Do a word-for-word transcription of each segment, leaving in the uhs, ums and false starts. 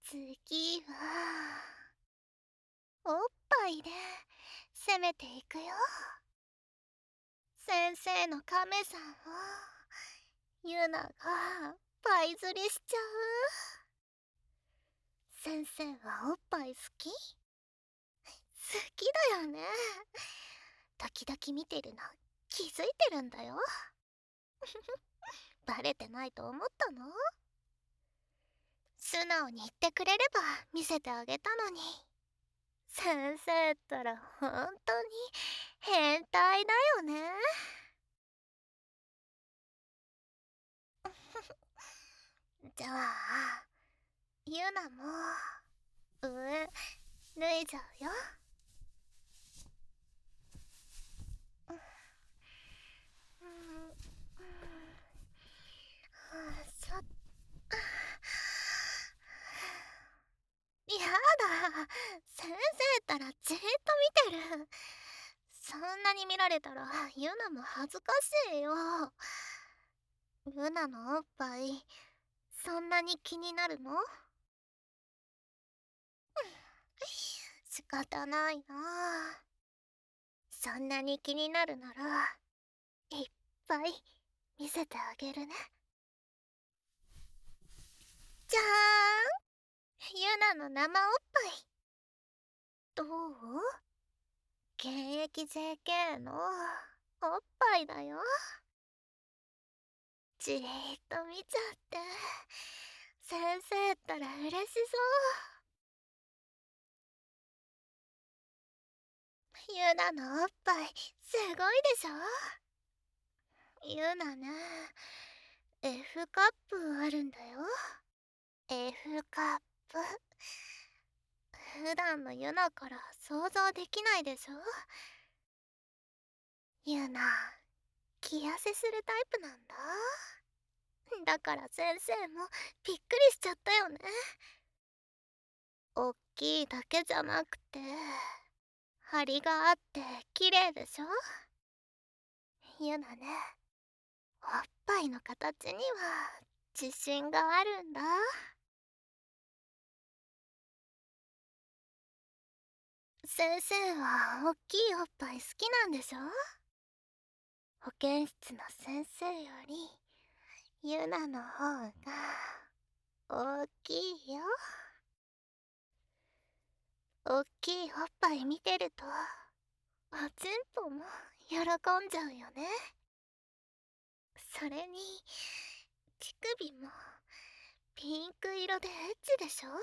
次はおっぱいで攻めていくよ。先生のカメさんをユナがパイ釣りしちゃう。先生はおっぱい好き？好きだよね。時々見てるの気づいてるんだよ。バレてないと思ったの？素直に言ってくれれば見せてあげたのに。先生ったら本当に変態だよね。じゃあユナも上脱いじゃうよ。うんうんちょっとやだ、先生ったらじーっと見てる。そんなに見られたらユナも恥ずかしいよ。ユナのおっぱいそんなに気になるの？仕方ないな。そんなに気になるならいっぱい見せてあげるね。じゃーん、ユナの生おっぱいどう？現役 ジェーケー のおっぱいだよ。じーっと見ちゃって先生ったら嬉しそう。ユナのおっぱいすごいでしょ。ユナね、 F カップあるんだよ。 F カップ。普段のユナから想像できないでしょ。ユナ気痩せするタイプなんだ。だから先生もびっくりしちゃったよね。おっきいだけじゃなくて張りがあって綺麗でしょ。ユナね、おっぱいの形には自信があるんだ。先生はおっきいおっぱい好きなんでしょ。保健室の先生よりユナの方が大きいよ。おっきいおっぱい見てるとおちんぽも喜んじゃうよね。それに乳首もピンク色でエッチでしょ。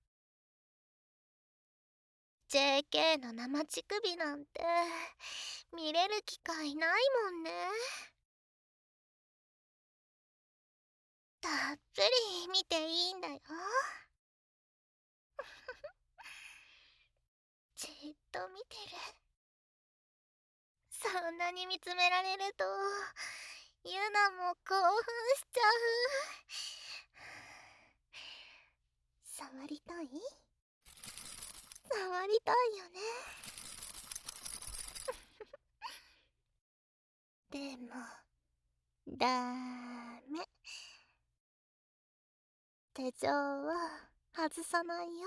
ジェーケー の生乳首なんて見れる機会ないもんね。たっぷり見ていいんだよ。じっと見てる。そんなに見つめられるとユナも興奮しちゃう。触りたい？触りたいよね。でもダメ。手錠は外さないよ。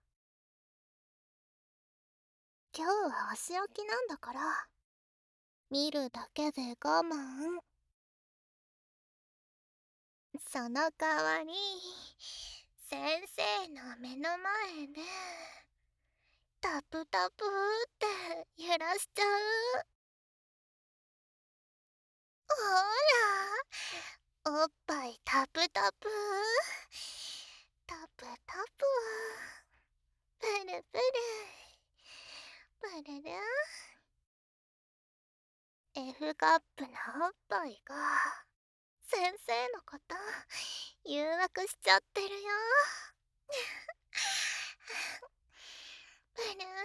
今日はお仕置きなんだから見るだけで我慢。その代わり先生の目の前でタプタプって揺らしちゃう。ほらおっぱいタプタプタプタププルプルプルル。 F カップのおっぱいが先生のこと誘惑しちゃってるよ。プループルー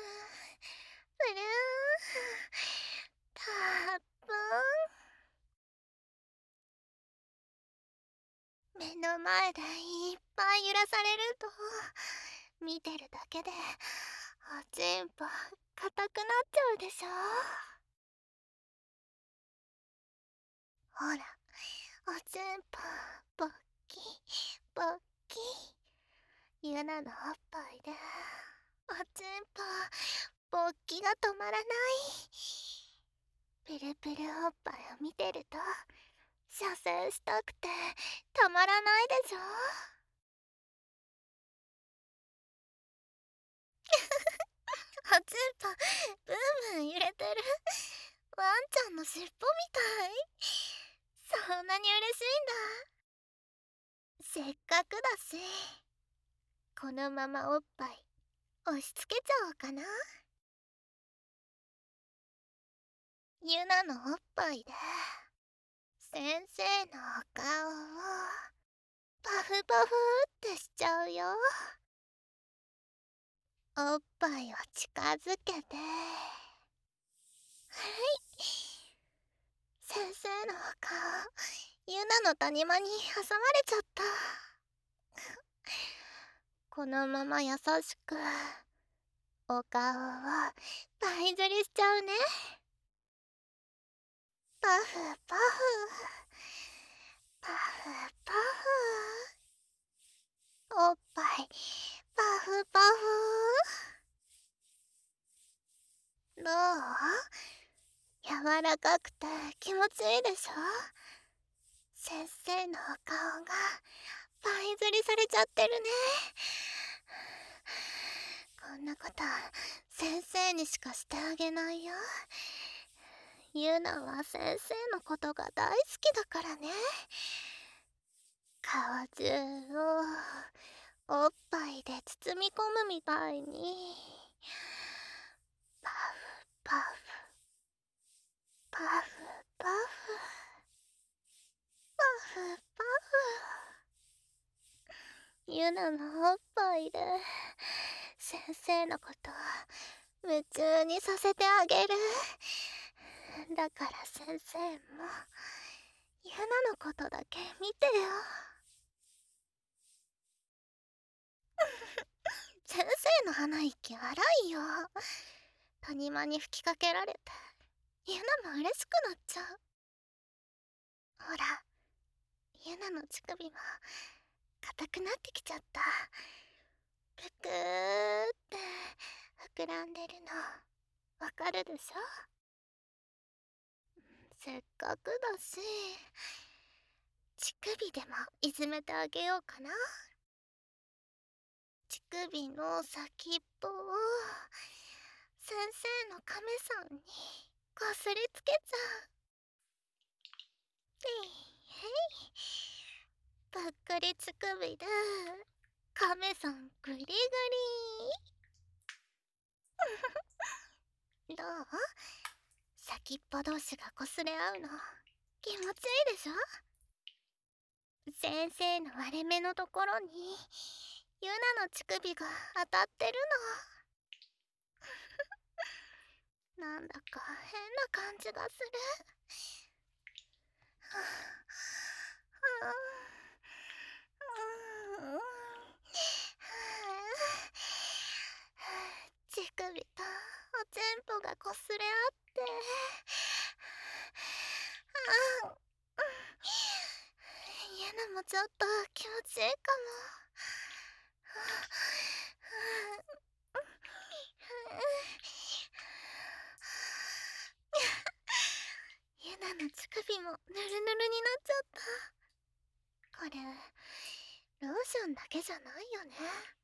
たっぷん。目の前でいっぱい揺らされると見てるだけでおちんぽ硬くなっちゃうでしょ。ほらおちんぽポッキポッキユナのおっぱいでおちんぽ勃起が止まらない。プルプルおっぱいを見てると射精したくてたまらないでしょ。おちんぽブンブン揺れてる。ワンちゃんの尻尾みたい。そんなに嬉しいんだ。せっかくだしこのままおっぱい押し付けちゃおうかな。ユナのおっぱいで先生のお顔をパフパフってしちゃうよ。おっぱいを近づけて、はい、先生のお顔ユナの谷間に挟まれちゃった。このまま優しくお顔をパイ釣りしちゃうね。パフパフパフパフ、おっぱいパフパフ。どう？柔らかくて気持ちいいでしょ。先生のお顔がパイ釣りされちゃってるね。こんなこと先生にしかしてあげないよ。ユナは先生のことが大好きだからね。顔中をおっぱいで包み込むみたいにパフパフパフパフパフパフ、ユナのおっぱいで先生のこと夢中にさせてあげる。だから先生もユナのことだけ見てよ。先生の鼻息荒いよ。谷間に吹きかけられてユナも嬉しくなっちゃう。ほら、ユナの乳首も硬くなってきちゃった。ぷくーって膨らんでるのわかるでしょ。せっかくだし乳首でもいじめてあげようかな。乳首の先っぽを先生の亀さんにこすりつけちゃう。へいへい、ぷっくり乳首で亀さんグリグリ。どう？先っぽ同士がこすれ合うの気持ちいいでしょ。先生の割れ目のところにユナの乳首が当たってるの。なんだか変な感じがする。はあ、はあ、うん、乳首とおちんぽがこすれ合って、ああ、ユナもちょっと気持ちいいかも。ユナの乳首もヌルヌルになっちゃった。これローションだけじゃないよね。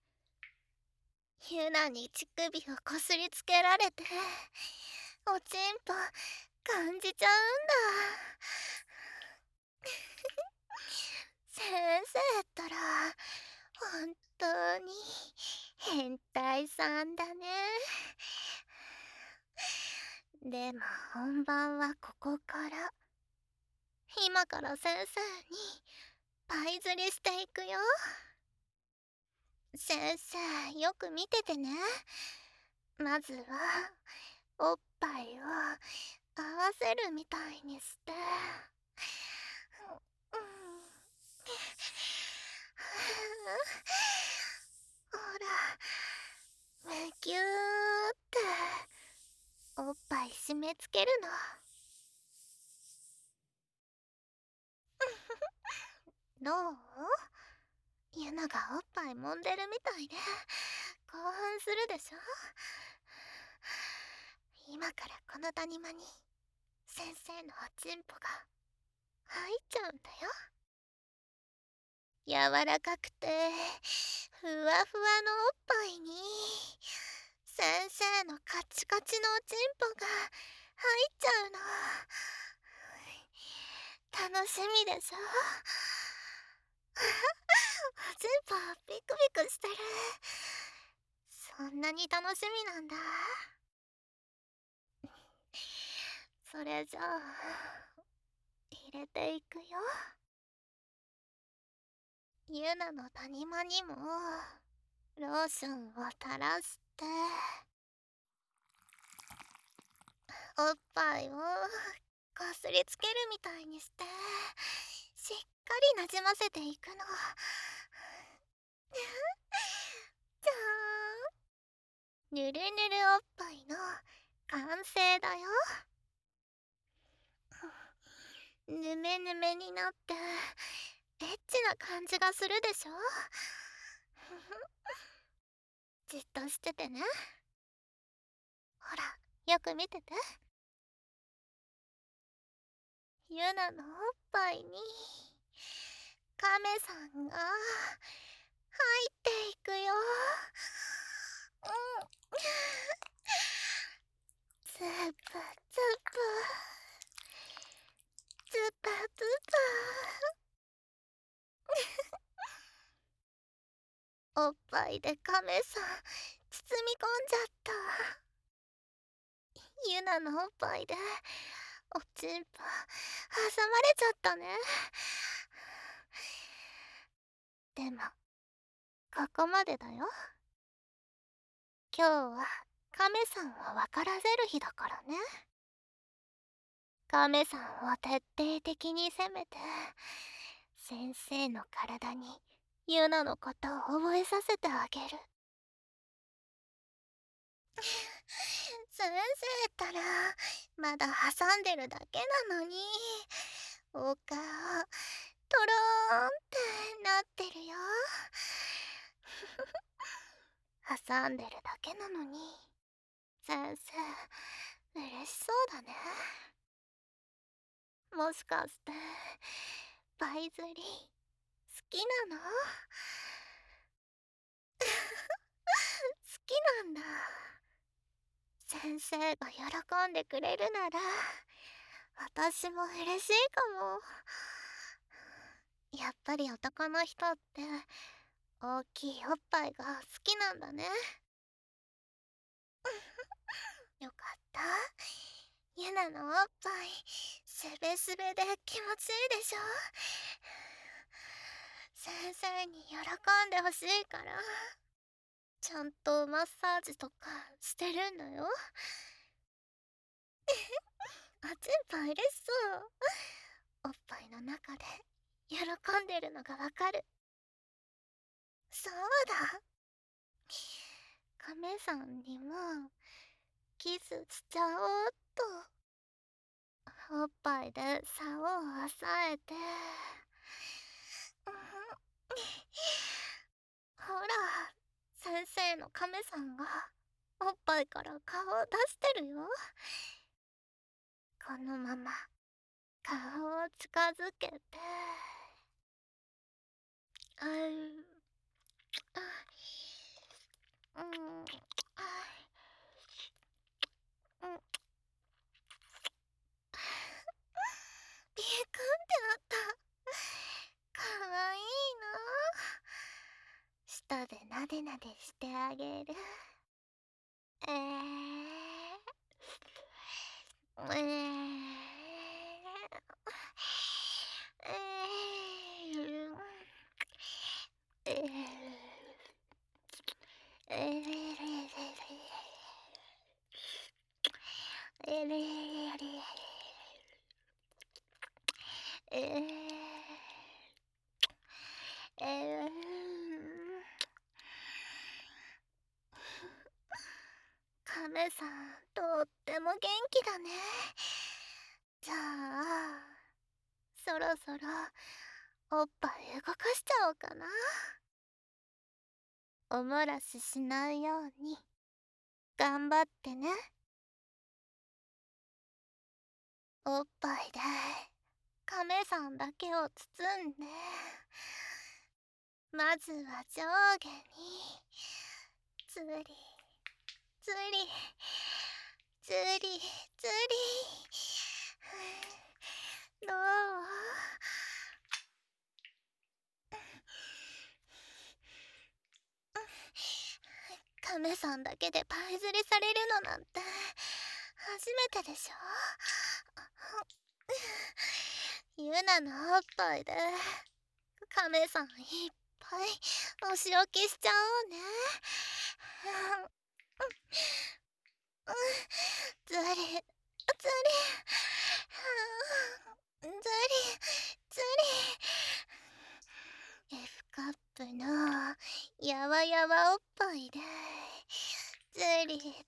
ユナに乳首をこすりつけられておちんぽ感じちゃうんだ。先生ったら本当に変態さんだね。でも本番はここから。今から先生にパイ釣りしていくよ。先生よく見ててね。まずはおっぱいを合わせるみたいにして、うん、ほらむぎゅーっておっぱい締め付けるの。どう？ ユナがおっぱい揉んでるみたいで興奮するでしょ。今からこの谷間に先生のおちんぽが入っちゃうんだよ。柔らかくてふわふわのおっぱいに先生のカチカチのおちんぽが入っちゃうの。楽しみでしょ。おちんぽビクビクしてる。そんなに楽しみなんだ。それじゃあ入れていくよ。ユナの谷間にもローションを垂らしておっぱいをこすりつけるみたいにしてしっかりなじませていくの。じゃーん、ぬるぬるおっぱいの完成だよ。ぬめぬめになってエッチな感じがするでしょ。じっとしててね。ほら、よく見てて。ユナのおっぱいにカメさんが入っていくよ。うん。ズプズプズプズプおっぱいでカメさん包み込んじゃった。ユナのおっぱいでおちんぽ挟まれちゃったね。でもここまでだよ。今日はカメさんを分からせる日だからね。カメさんを徹底的に攻めて先生の体にユナのことを覚えさせてあげる。先生ったらまだ挟んでるだけなのにお顔トローンってなってるよ。挟んでるだけなのに先生嬉しそうだね。もしかしてパイ釣り好きなの？好きなんだ。先生が喜んでくれるなら私も嬉しいかも。やっぱり男の人って大きいおっぱいが好きなんだね。よかった。ユナのおっぱいすべすべで気持ちいいでしょ。先生に喜んでほしいからちゃんとマッサージとかしてるんだよ。おちんぽ嬉しそう。おっぱいの中で喜んでるのがわかる。そうだ、カメさんにもキスしちゃおうっと。おっぱいで竿を押さえて、うん、ほら先生のカメさんがおっぱいから顔を出してるよ。このまま顔を近づけて、あうあうん、あうん、ビクンってなった。かわいいな。舌でなでなでしてあげる。えー、えー、えー、えー、えー、えれれえー、えー、カメさんとっても元気だね。じゃあそろそろおっぱい動かしちゃおうかな。 お漏らししないように頑張ってね。おっぱいで亀さんだけを包んで、まずは上下につりつりつりつり。どう？亀さんだけでパイ釣りされるのなんて初めてでしょ。ユナのおっぱいで亀さんいっぱいお仕置きしちゃおうね。ずりずりずりずり。 F カップのやわやわおっぱいでずりずり。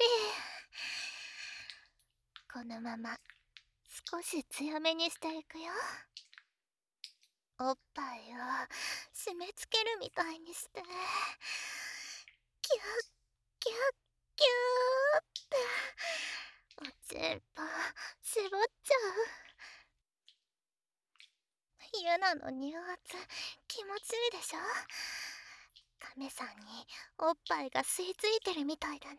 このまま少し強めにしていくよ。おっぱいを締め付けるみたいにして、キュッキュッキューっておちんぽ絞っちゃう。ユナの乳圧気持ちいいでしょ。亀さんにおっぱいが吸い付いてるみたいだね。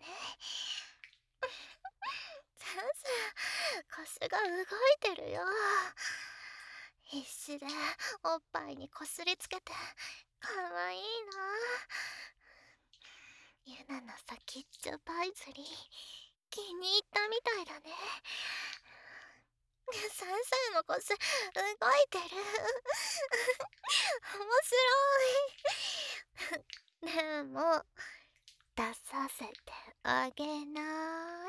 先生、腰が動いてるよ。必死でおっぱいにこすりつけてかわいいな。ユナの先っちょパイ釣り気に入ったみたいだね。先生の腰動いてる。面白い。でも出させてあげない。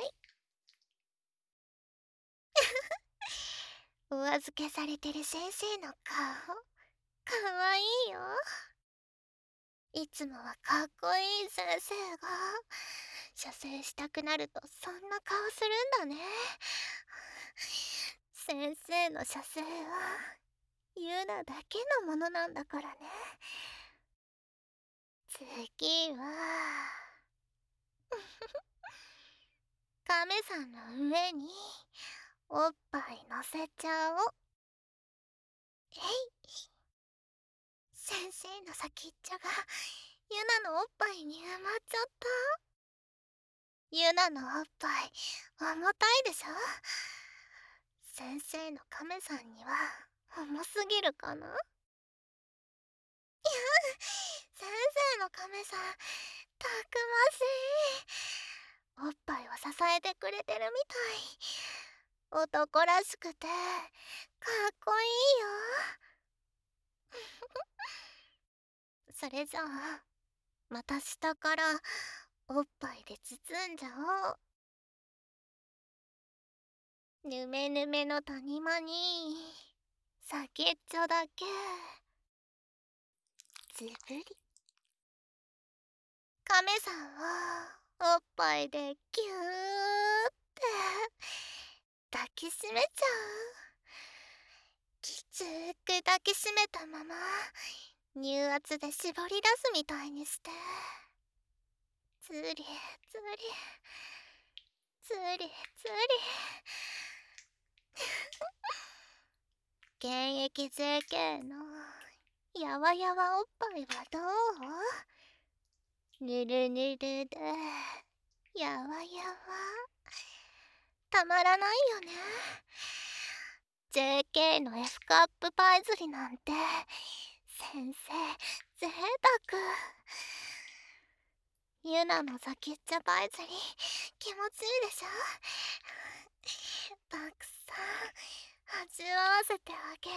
お預けされてる先生の顔かわいいよ。いつもはかっこいい先生が射精したくなるとそんな顔するんだね。先生の射精はユナだけのものなんだからね。次は亀さんの上におっぱい乗せちゃおう。えい。先生の先っちょがユナのおっぱいに埋まっちゃった。ユナのおっぱい重たいでしょ。先生の亀さんには重すぎるかな。いや、先生の亀さんたくましい。おっぱいを支えてくれてるみたい。男らしくてかっこいいよ。それじゃあまた下からおっぱいで包んじゃおう。ぬめぬめの谷間に先っちょだけつぶり。亀さんをおっぱいでギューって抱きしめちゃう。きつく抱きしめたまま乳圧で絞り出すみたいにしてつりつりつりつり。現役 ジェーケー のやわやわおっぱいはどう？ぬるぬるでやわやわたまらないよね。 ジェーケー の F カップパイ釣りなんて先生ぜいたく。ユナの先っちょパイ釣り気持ちいいでしょ。たくさん味わわせてあげる。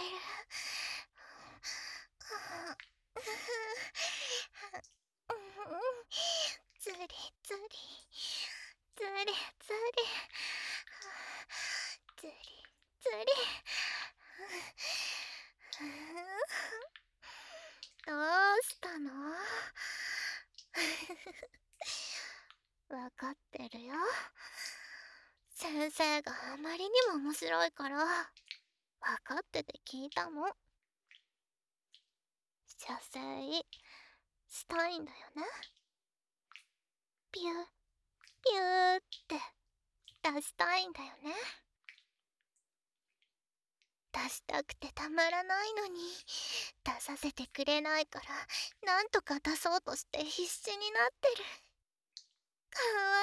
つりつりつりつりつりつり。どうしたの？わかってるよ。先生があまりにも面白いからわかってて聞いたの。射精したいんだよね。ピューピューって出したいんだよね。出したくてたまらないのに出させてくれないから、なんとか出そうとして必死になってる。かわ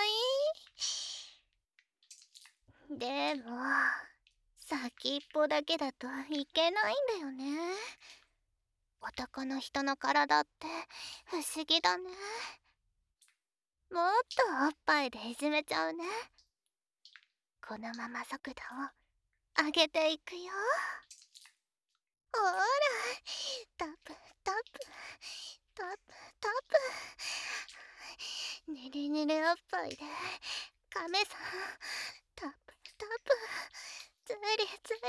いい。でも先っぽだけだといけないんだよね。男の人の体って不思議だね。もっとおっぱいでいじめちゃうね。このまま速度を上げていくよ。ほら、タップタップタップタップ、ぬるぬるおっぱいでカメさんタップタップ、つりつり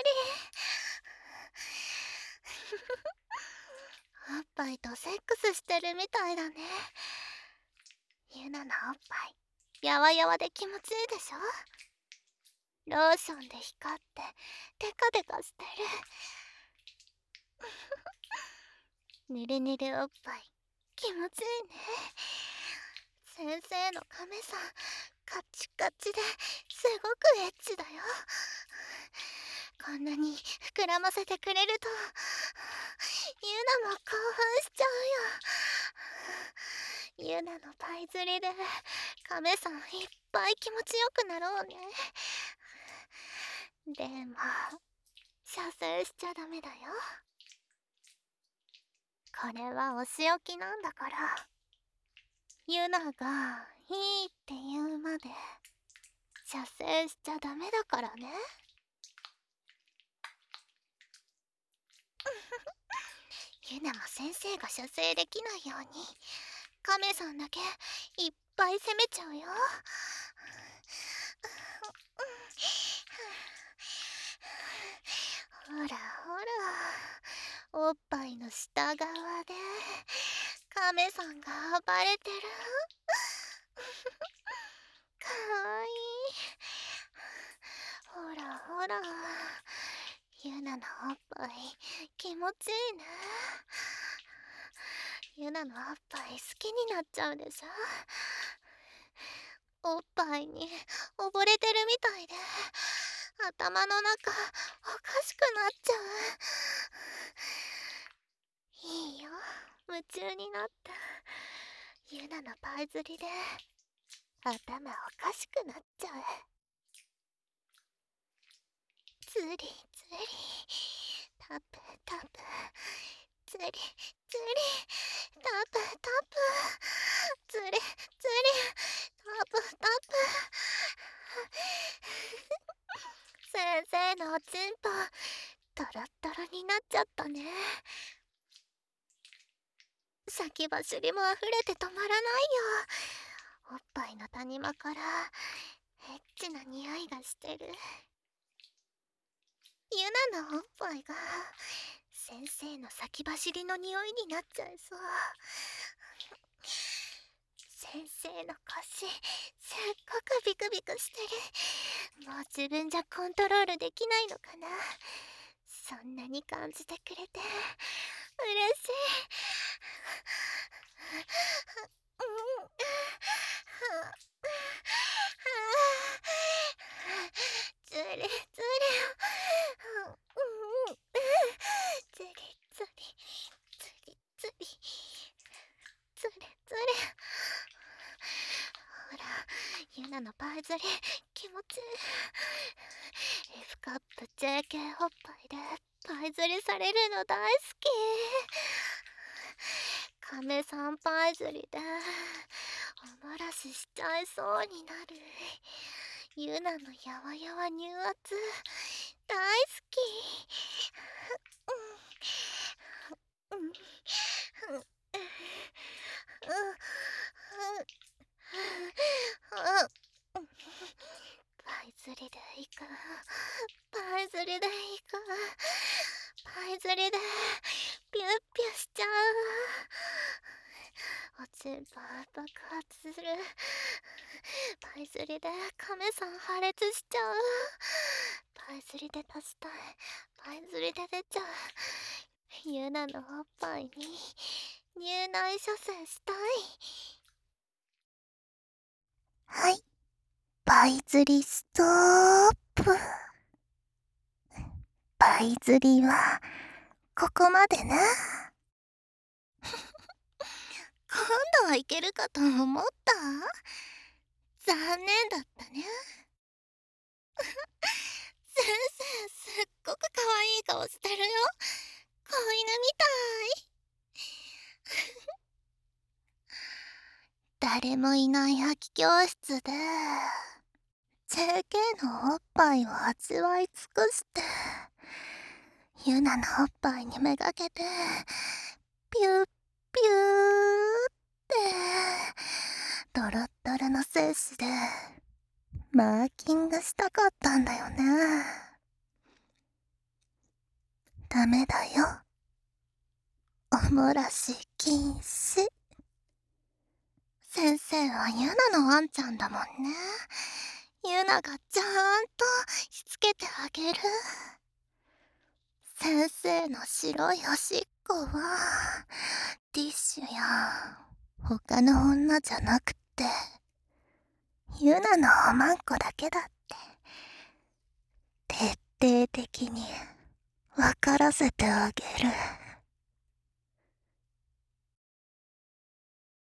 おっぱいとセックスしてるみたいだね。ユナのおっぱいやわやわで気持ちいいでしょ。ローションで光ってテカテカしてる。ぬるぬるおっぱい気持ちいいね。先生のカメさんカチカチですごくエッチだよ。こんなに膨らませてくれるとユナも興奮しちゃうよ。ユナのパイ釣りでカメさんいっぱい気持ちよくなろうね。でも射精しちゃダメだよ。これはお仕置きなんだから、ユナがいいって言うまで射精しちゃダメだからね。ユナも先生が射精できないようにカメさんだけいっぱい攻めちゃうよ。ほらほら、おっぱいの下側でカメさんが暴れてる。かわいい。ほらほら、ユナのおっぱい気持ちいいね。ユナのおっぱい好きになっちゃうでしょ。おっぱいに溺れてるみたいで頭の中おかしくなっちゃう。いいよ、夢中になってユナのパイ釣りで頭おかしくなっちゃう。つりつりタップタップ、つりつりタップタップ、つりつりタップタップ。先生のおちんぽトロットロになっちゃったね。先走りもあふれて止まらないよ。おっぱいの谷間からエッチな匂いがしてる。ユナのおっぱいが先生の先走りの匂いになっちゃいそう。先生の腰すっごくビクビクしてる。もう自分じゃコントロールできないのかな。そんなに感じてくれて嬉しい。つりつりつりつりつりつりつりつり。ほら、ユナのパイ釣り気持ちいい。 F カップ ジェーケー おっぱいでパイ釣りされるの大好き。カメさんパイ釣りでおもらししちゃいそうになる。ユナのやわやわ乳圧大好き。うんうんうんパイ釣りでいく、パイ釣りでいく、パイ釣りでピュッピュしちゃう。おちんぽ爆発する。パイ釣りでカメさん破裂しちゃう。パイ釣りで出したい、パイ釣りで出ちゃう。ユナのおっぱいに入内処世したい。 はい、パイ釣りストップ。パイ釣りはここまでね。 今度はいけるかと思った。残念だったね。先生すっごく可愛い顔してるよ。子犬みたい。誰もいない空き教室で ジェーケー のおっぱいを味わい尽くして、ユナのおっぱいにめがけてピュッピューってドロッドロの精子でマーキングしたかったんだよね。ダメだよ、おもらし禁止。 先生はユナのワンちゃんだもんね。ユナがちゃんとしつけてあげる。先生の白いおしっこはティッシュや他の女じゃなくてユナのおまんこだけだって徹底的に分からせてあげる。